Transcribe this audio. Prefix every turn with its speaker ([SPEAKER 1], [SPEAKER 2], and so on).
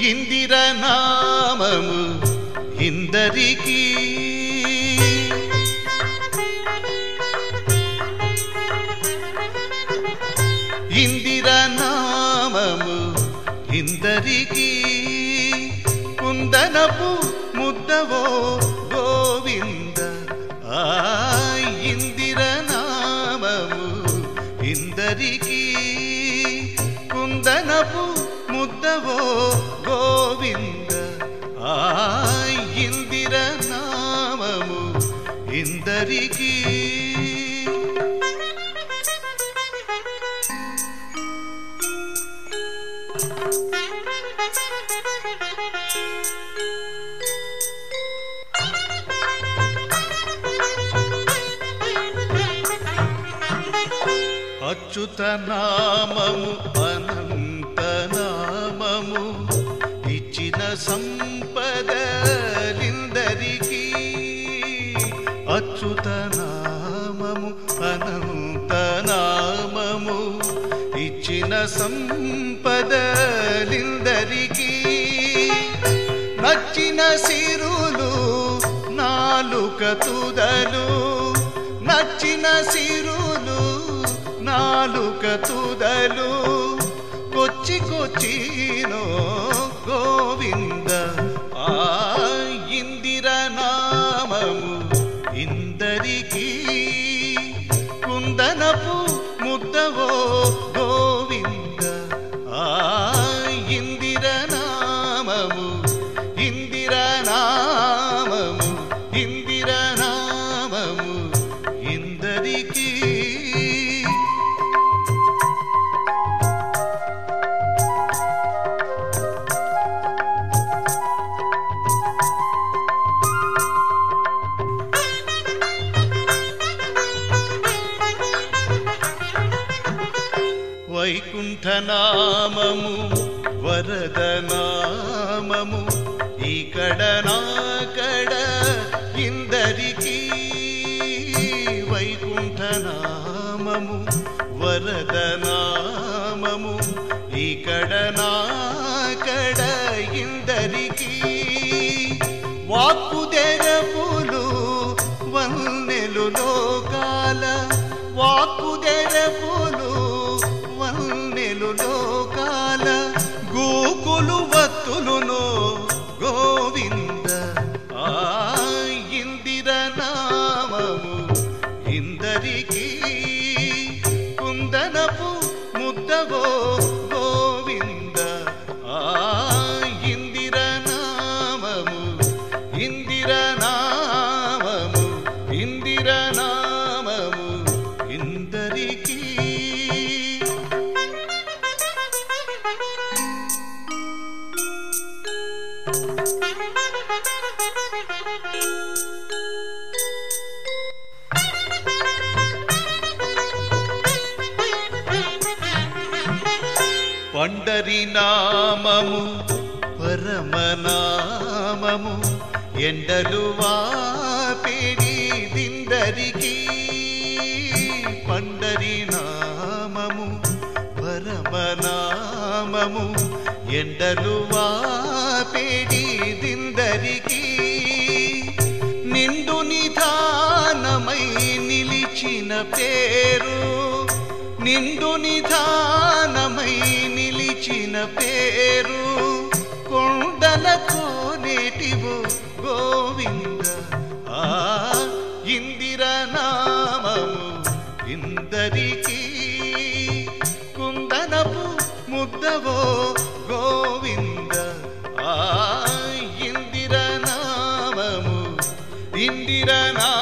[SPEAKER 1] ఇందిర నామము ఇందరికీ ఇందిర నామము ఇందరికీ కుందనపు ముద్దవో గోవింద ఇందిర నామము ఇందరికీ కుందనపు ముద్దవో గోవింద ఇందిర నామము ఇందరికీ అచ్యుత నామము అనంత నామము ఇచ్చిన సంపదలిందరికీ అచ్యుత నామము అనంత నామము ఇచ్చిన సంపదలిందరికీ నచ్చిన సిరులు నాలుక తుదలు నచ్చిన సిరులు నాలుక తుదలు కొచ్చి కొచ్చినో గోవింద ఇందిర నామము ఇందరికీ కుందనపు ముద్దవో గోవింద ఇందిర నామము ఇందిర నామము ఇందిర నామము ఇందరికీ వైకుంఠ నామము వరద నామము ఇక్కడ నాకడ ఇందరికీ వైకుంఠ నామము వరద నామము ఇక్కడ నాకడ ఇందరికీ వాక్కు తెరపులు వన్నెలు లోకాల వాక్కు తెరపులు వన్నెలు లోకాల గోకులు వత్తులునో గోవింద ఇందిర నామము ఇందరికీ కుందనపు ముద్దవో గోవింద ఇందిర నామము ఇందిర నామము ఇందిర నామము ఇందరికీ పండరి నామము పరమనామము ఎండలు వాపిడిదిందరికీ పండరి నామము పరమనామము ఎండలు వాపిడిదిందరికీ నిండు నిధానమై నిలిచిన పేరు నిండు నిధానమై నిలిచిన పేరు కొండలకు నేటివో గోవింద ఇందిర నామము ఇందరికీ కుందనపు ముద్దవో గోవింద ఇందిర నామము ఇందిర